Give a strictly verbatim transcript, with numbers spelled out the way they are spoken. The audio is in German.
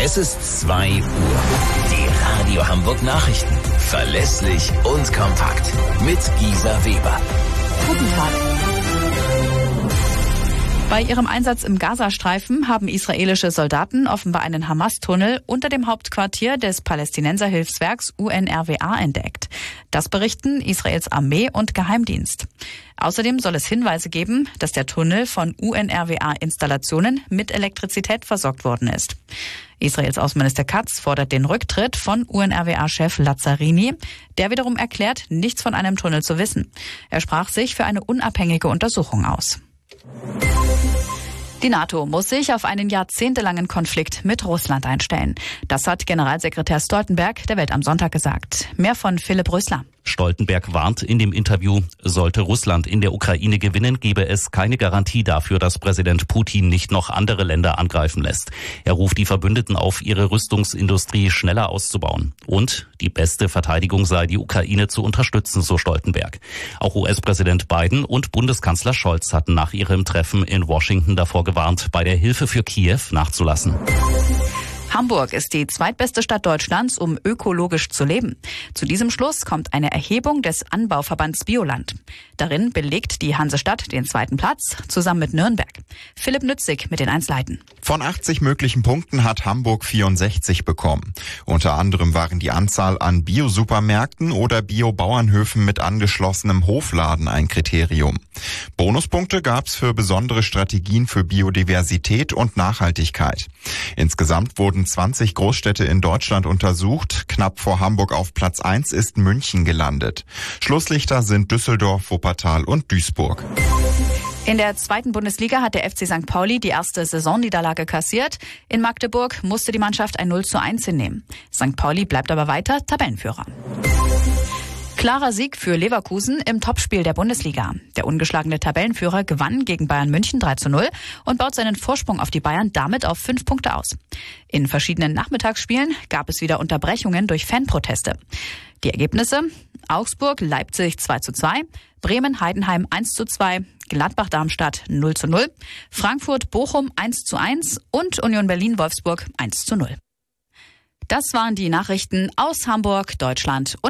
Es ist zwei Uhr. Die Radio Hamburg Nachrichten. Verlässlich und kompakt. Mit Gisa Weber. Guten Tag. Bei ihrem Einsatz im Gazastreifen haben israelische Soldaten offenbar einen Hamas-Tunnel unter dem Hauptquartier des Palästinenserhilfswerks U N R W A entdeckt. Das berichten Israels Armee und Geheimdienst. Außerdem soll es Hinweise geben, dass der Tunnel von U N R W A-Installationen mit Elektrizität versorgt worden ist. Israels Außenminister Katz fordert den Rücktritt von U N R W A-Chef Lazzarini. Der wiederum erklärt, nichts von einem Tunnel zu wissen. Er sprach sich für eine unabhängige Untersuchung aus. Die NATO muss sich auf einen jahrzehntelangen Konflikt mit Russland einstellen. Das hat Generalsekretär Stoltenberg der Welt am Sonntag gesagt. Mehr von Philipp Rösler. Stoltenberg warnt in dem Interview, sollte Russland in der Ukraine gewinnen, gebe es keine Garantie dafür, dass Präsident Putin nicht noch andere Länder angreifen lässt. Er ruft die Verbündeten auf, ihre Rüstungsindustrie schneller auszubauen. Und die beste Verteidigung sei, die Ukraine zu unterstützen, so Stoltenberg. Auch U S-Präsident Biden und Bundeskanzler Scholz hatten nach ihrem Treffen in Washington davor gewarnt, bei der Hilfe für Kiew nachzulassen. Hamburg ist die zweitbeste Stadt Deutschlands, um ökologisch zu leben. Zu diesem Schluss kommt eine Erhebung des Anbauverbands Bioland. Darin belegt die Hansestadt den zweiten Platz, zusammen mit Nürnberg. Philipp Nützig mit den Einsleiten. Von achtzig möglichen Punkten hat Hamburg vierundsechzig bekommen. Unter anderem waren die Anzahl an Bio-Supermärkten oder Bio-Bauernhöfen mit angeschlossenem Hofladen ein Kriterium. Bonuspunkte gab's für besondere Strategien für Biodiversität und Nachhaltigkeit. Insgesamt wurden zwanzig Großstädte in Deutschland untersucht. Knapp vor Hamburg auf Platz eins ist München gelandet. Schlusslichter sind Düsseldorf, Wuppertal und Duisburg. In der zweiten Bundesliga hat der F C Sankt Pauli die erste Saisonniederlage kassiert. In Magdeburg musste die Mannschaft ein null zu eins hinnehmen. Sankt Pauli bleibt aber weiter Tabellenführer. Klarer Sieg für Leverkusen im Topspiel der Bundesliga. Der ungeschlagene Tabellenführer gewann gegen Bayern München drei zu null und baut seinen Vorsprung auf die Bayern damit auf fünf Punkte aus. In verschiedenen Nachmittagsspielen gab es wieder Unterbrechungen durch Fanproteste. Die Ergebnisse: Augsburg-Leipzig zwei zu zwei, Bremen-Heidenheim eins zu zwei, Gladbach-Darmstadt null zu null, Frankfurt-Bochum eins zu eins und Union Berlin-Wolfsburg eins zu null. Das waren die Nachrichten aus Hamburg, Deutschland und